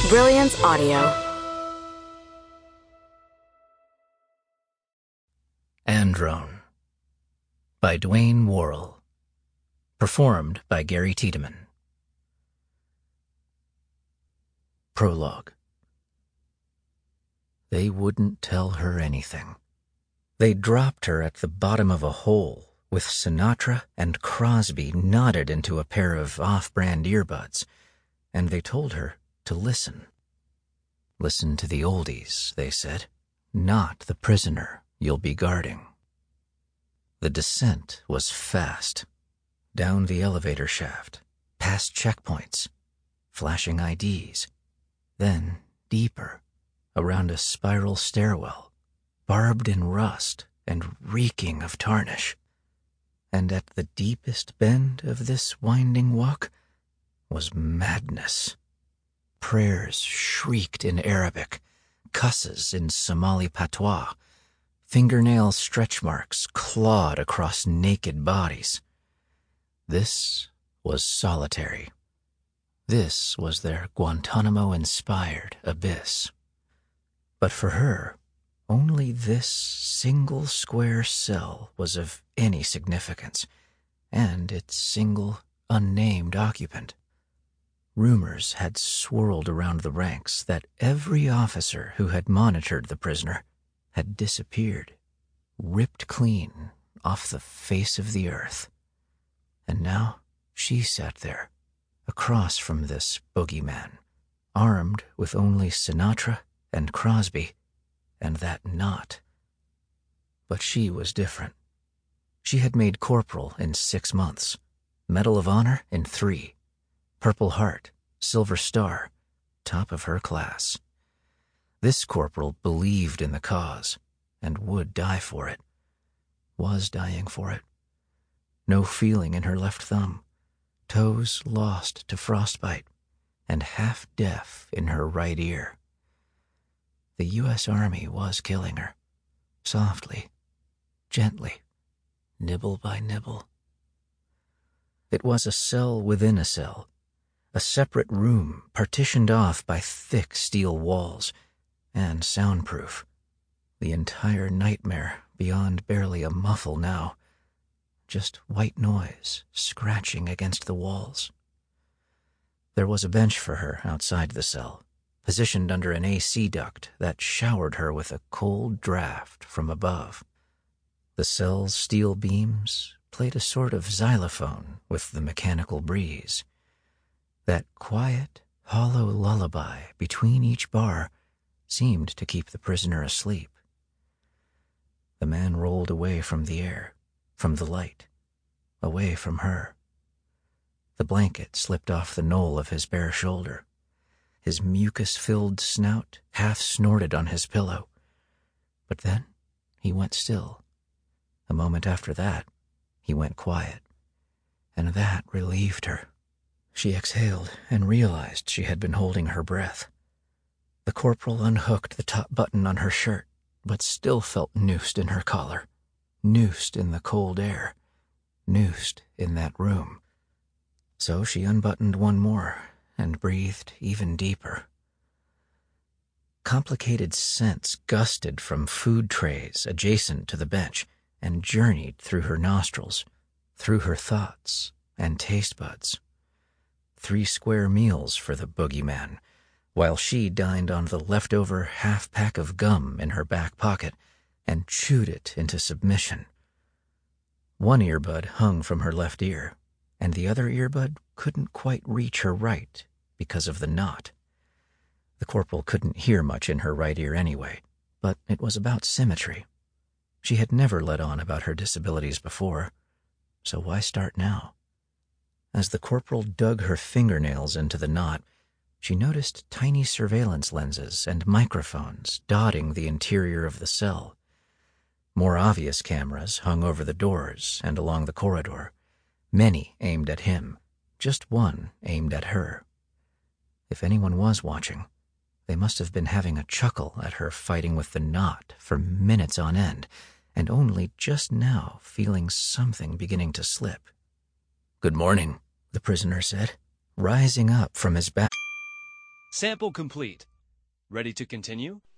Brilliance Audio. Androne by Dwayne Worrell. Performed by Gary Tiedemann. Prologue. They wouldn't tell her anything. They dropped her at the bottom of a hole with Sinatra and Crosby knotted into a pair of off-brand earbuds, and they told her to listen. Listen to the oldies, they said, not the prisoner you'll be guarding. The descent was fast. Down the elevator shaft, past checkpoints, flashing IDs, then deeper, around a spiral stairwell, barbed in rust and reeking of tarnish. And at the deepest bend of this winding walk was madness. Prayers shrieked in Arabic, cusses in Somali patois, fingernail stretch marks clawed across naked bodies. This was solitary. This was their Guantanamo-inspired abyss. But for her, only this single square cell was of any significance, and its single, unnamed occupant. Rumors had swirled around the ranks that every officer who had monitored the prisoner had disappeared, ripped clean off the face of the earth. And now she sat there, across from this boogeyman, armed with only Sinatra and Crosby and that knot. But she was different. She had made corporal in 6 months, Medal of Honor in 3, Purple Heart, Silver Star, top of her class. This corporal believed in the cause and would die for it, was dying for it. No feeling in her left thumb, toes lost to frostbite, and half deaf in her right ear. The U.S. Army was killing her, softly, gently, nibble by nibble. It was a cell within a cell, a separate room partitioned off by thick steel walls, and soundproof. The entire nightmare beyond barely a muffle now. Just white noise scratching against the walls. There was a bench for her outside the cell, positioned under an AC duct that showered her with a cold draft from above. The cell's steel beams played a sort of xylophone with the mechanical breeze. That quiet, hollow lullaby between each bar seemed to keep the prisoner asleep. The man rolled away from the air, from the light, away from her. The blanket slipped off the knoll of his bare shoulder. His mucus-filled snout half snorted on his pillow. But then he went still. A moment after that, he went quiet. And that relieved her. She exhaled and realized she had been holding her breath. The corporal unhooked the top button on her shirt, but still felt noosed in her collar, noosed in the cold air, noosed in that room. So she unbuttoned one more and breathed even deeper. Complicated scents gusted from food trays adjacent to the bench and journeyed through her nostrils, through her thoughts and taste buds. 3 square meals for the boogeyman, while she dined on the leftover half-pack of gum in her back pocket and chewed it into submission. One earbud hung from her left ear, and the other earbud couldn't quite reach her right because of the knot. The corporal couldn't hear much in her right ear anyway, but it was about symmetry. She had never let on about her disabilities before, so why start now? As the corporal dug her fingernails into the knot, she noticed tiny surveillance lenses and microphones dotting the interior of the cell. More obvious cameras hung over the doors and along the corridor, many aimed at him, just one aimed at her. If anyone was watching, they must have been having a chuckle at her fighting with the knot for minutes on end, and only just now feeling something beginning to slip. "Good morning," the prisoner said, rising up from his back. Sample complete. Ready to continue?